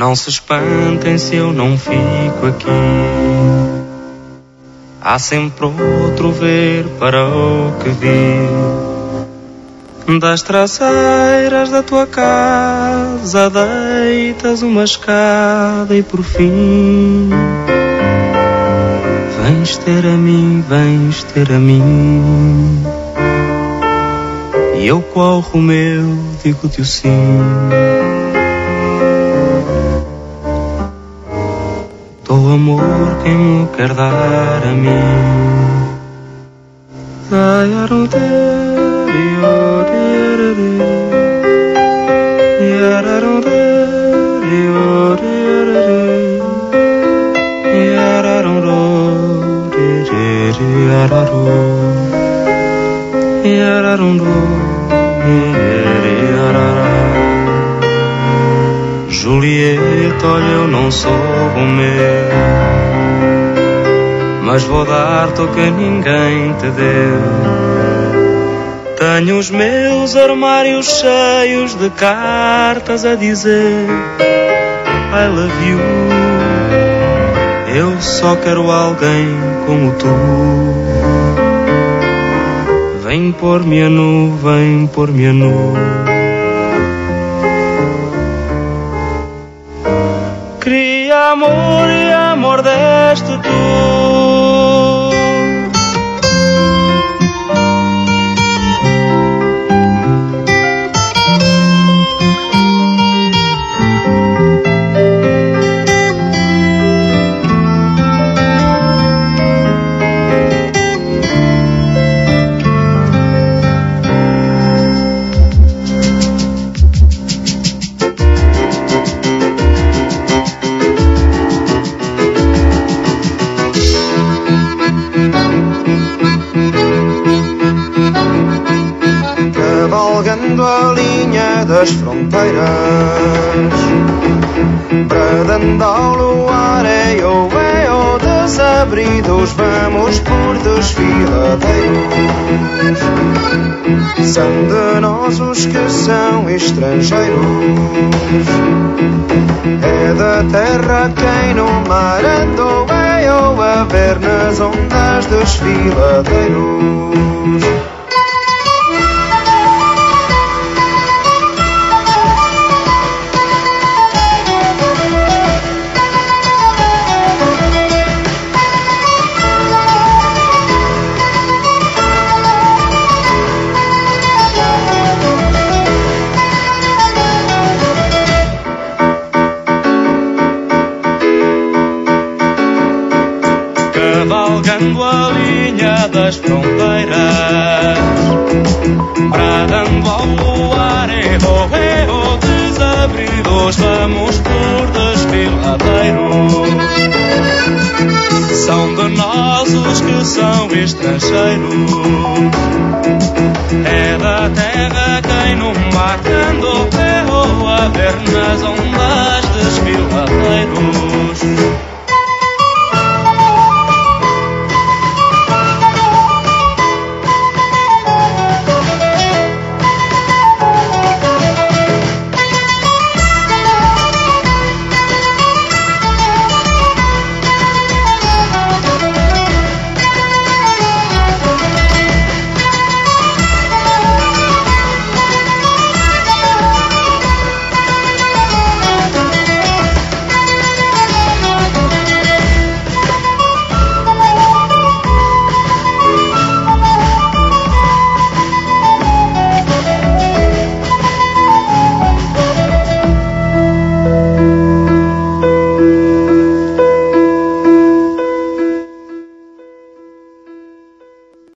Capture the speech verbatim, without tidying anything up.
Não se espantem se eu não fico aqui. Há sempre outro ver para o que vir. Das traseiras da tua casa deitas uma escada e por fim vens ter a mim, vens ter a mim. E eu qual Romeu digo-te o sim. Dou amor quem me quer dar a mim. Julieta, olha, eu não sou Romeu, mas vou dar-te o que ninguém te deu. Tenho os meus armários cheios de cartas a dizer I love you. Eu só quero alguém como tu. Vem pôr-me a nu, vem pôr-me a nu. Queria amor e amor deste tu. A linha das fronteiras, bradando ao luar, eio, eio, desabridos, vamos por desfiladeiros. São de nós os que são estrangeiros, é da terra quem no mar andou, eio, a ver nas ondas desfiladeiros. Cavalgando a linha das fronteiras, bradando ao voar, erro, erro, desabridos, vamos por desfiladeiros. São de nós os que são estrangeiros, é da terra quem no mar andou, erro, a ver nas ondas